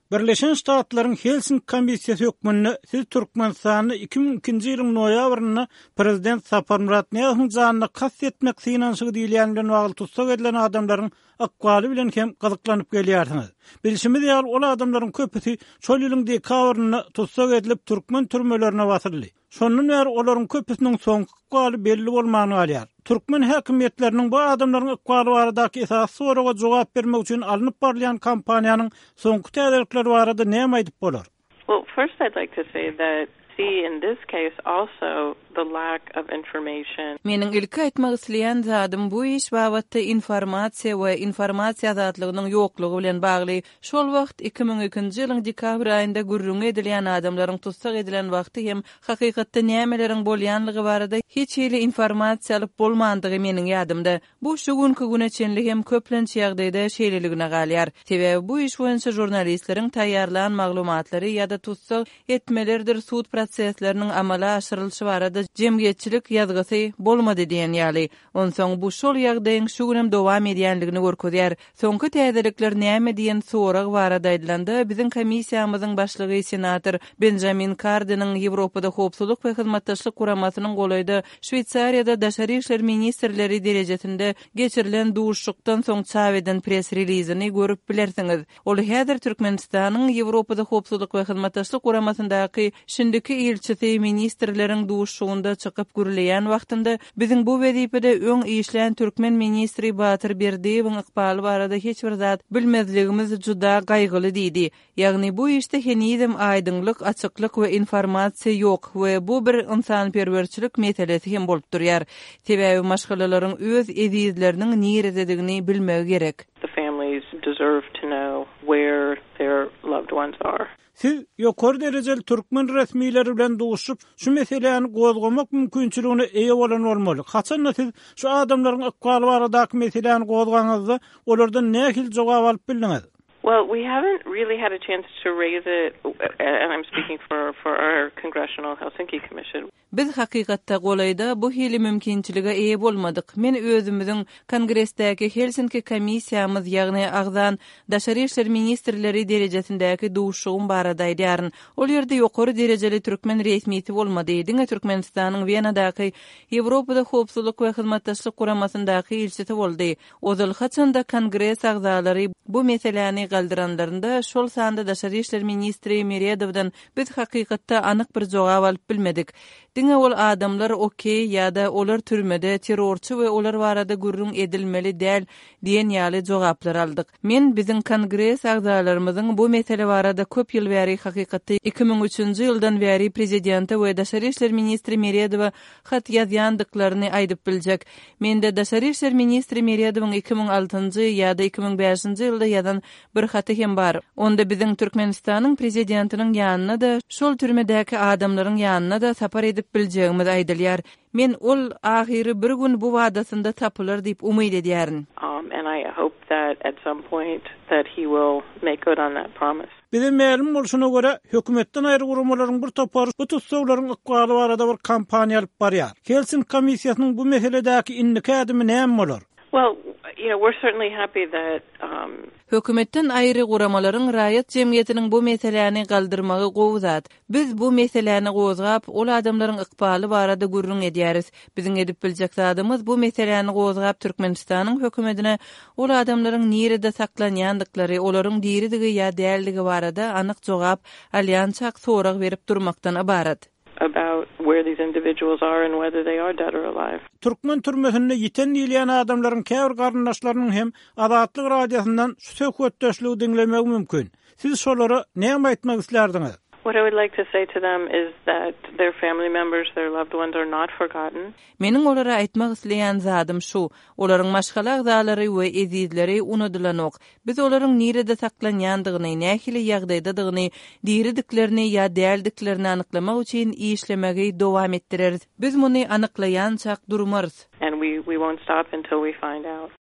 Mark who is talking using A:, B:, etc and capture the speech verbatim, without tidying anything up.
A: Birleşen Ştatlaryň Helsinki komissiyasy hökmünde siz Türkmenistany iki bin ikinji ýylyň noýabrynda prezident Sapar Muratneýowyň janyna kast etmek synanşygy diýilýän bilen bagly tutsak edilen adamlaryň akwaly bilen hem gyzyklanyp gelýärsiňiz. Bilişimiz ýaly ol adamlaryň köpüsi şol ýylyň dekabrynda tutsak edilip türkmen türmelerine batyryldy. Şondan bäri olaryň köpüsiniň soňky akwaly belli bolmagyny alýar. Türkmen häkimetleriniň bu adamlaryň akwaly baradaky esas soraga jogap bermek üçin alınıp barlayan kampaniýanyň soňky täzelikleri barada näme aýdyp bolar?
B: Well, first I'd like to say that see in this case also the lack of information.
C: Menin ilki aýtmak isleýän zadym bu iş babatda informasiýa we informasiýa azatlygynyň ýoklugy bilen bagly. Şol wagt iki bin ikinji ýylyň dekabr aýynda gürrüňe edilýän adamlaryň tutsak edilen wagty hem hakykatda nämeleriň bolýanlygy barada hiç hili informasiýa alyp bolmandygy meniň ýadymda. Bu şu günkü güne çenli hem köplençi ýagdaýda şeýleligine galýar. Sebäbi bu iş boýunça jurnalistleriň taýýarlanan maglumatlary ýa-da tutsak etmelerdir suud prosesleriniň amala aşyrylşy barada jemgyýetçilik ýazgysy bolmady diýen ýaly. Onsoň bu şol ýagdaýyň şu günem dowam edýänligini görkezýär. Soňky täzelikler näme diýen sorag barada aýdylanda biziň komissiýamyzyň başlygy senator Benjamin Cardin'in Ýewropada howpsuzlyk we hyzmatdaşlyk kuramasynyň golayda Şweýçariýada daşary işler ministrleri derejesinde geçirilen duşlukdan soň çap eden press releaseini görüp bilersiňiz. Ol häzir Türkmenistanyň Ýewropada howpsuzlyk we hyzmatdaşlyk kuramasyndaky şindiki ilçisi ministrleriň duşugunda çykyp gürleýän wagtynda biziň bu wezipede öň işlän türkmen ministri Batyr Berdiýewiň ykbaly barada hiç bir zat bilmezligimiz juda gaýgyly diýdi. Ýagny bu işde henizem aýdyňlyk, açyklyk we informasiýa ýok we bu bir insanperwerçilik meselesi hem bolup durýar. Sebäbi maşgalalaryň öz edizleriniň nirededigini bilmegi gerek.
B: The families deserve to know where their loved ones are.
A: Siz ýokary derejeli türkmen resmiýetleri bilen duşup şu meseleni gozgamak mümkinçiligine eýe bolan bolmaly. Haçan siz şu adamlaryň akwaly baradaky meseleni gozgaňyzda olardan nähil jogap alyp bildiňiz?
B: Well, we haven't really had a chance to raise it, and I'm speaking for, for our Congressional Helsinki Commission.
C: Biz hakykatda golayda bu hili mümkinçilige eýe bolmadyk. Men özümiziň Kongressdäki Helsinki komissiýamyz ýagny agzan daşary işler ministrleri derejesindäki duşugum barada aýdýaryn. Ol ýerde ýokary derejeli türkmen resmiýeti bolmady. Diňe Türkmenistanyň Wienadaky Ýewropada howpsuzlyk we hyzmatdaşlyk kuramasyndaky ilçisi boldy. Ozal haçanda kongress agzalary bu meseleni galdyranlarynda şol sanda daşary işler ministri Meredowdan biz hakykatda anyk bir jogap alyp bilmedik. Diňe ol adamlar okey ýa-da olar türmede terrorçy we olar barada gürrüň edilmeli däl diýen ýaly jogaplar aldyk. Men biziň kongress agzalarymyzyň bu mesele barada köp ýyl bäri hakykatda iki bin üçinji ýyldan bäri prezidenti we daşary işler ministri Meredowa hat ýazýandyklaryny aýdyp biljek. Mende daşary işler ministri Meredowyň iki bin altynjy ýa-da iki bin beşinji ýylda ýazan bir haty hem bar. Onda biziň Türkmenistanyň prezidentiniň ýanyna da şol türmedäki adamlaryň ýanyna da sapar edip biljegimiz aýdylýar. Men ol ahyry bir gün bu wadasynda tapylar diýip umyt edýärin.
B: Um, and I hope that at some point that he will make good on that promise.
A: Bize ma'lum bolşuna göre hökümetden ayrı gurumalaryň bir topar bu tutsaglaryň akwaly barada bir kampaniýa alyp barýar. Helsinki komissiýasynyň bu meseledäki inlik adamy näme bolar?
B: Well, you know, we're certainly happy that um
C: hökümetden aýry guramalaryň raýat jemgyýetiniň bu meseleni galdyrmagy gowzat. Biz bu meseleni gozgap, ol adamlaryň ykbaly barada gürrüň edýäris. Biziň edip biljek zadymyz bu meseleni gozgap Türkmenistanyň hökümetine ol adamlaryň nirede saklanýandyklary, olaryň diýeridigi ýa däldigi barada anyk jogap, alýansak sorag berip durmakdan ibarat.
B: About where these individuals are and whether they are dead or alive.
A: Türkmen türmesinde yiten diýilýän adamlaryň käbir garyndaşlarynyň hem azatlyk radiosyndan şu söhbetdeşligi dinlemek mümkin. Siz şolara näme aýtmak islerdiňiz?
B: What I would like to say to them is that their family members, their loved ones are not forgotten.
C: Meniň olara aýtmak isleýän zadym şu, olaryň maşgala agzalary we ezizleri unudylanok. Biz olaryň nirede saklanýandygyny, nähili ýagdaýdadygyny, diýeridiklerini ýa däldiklerini anyklamak üçin işlemegi dowam etdireriz. Biz muny anyklaýançak durmarys.
B: And we we won't stop until we find out.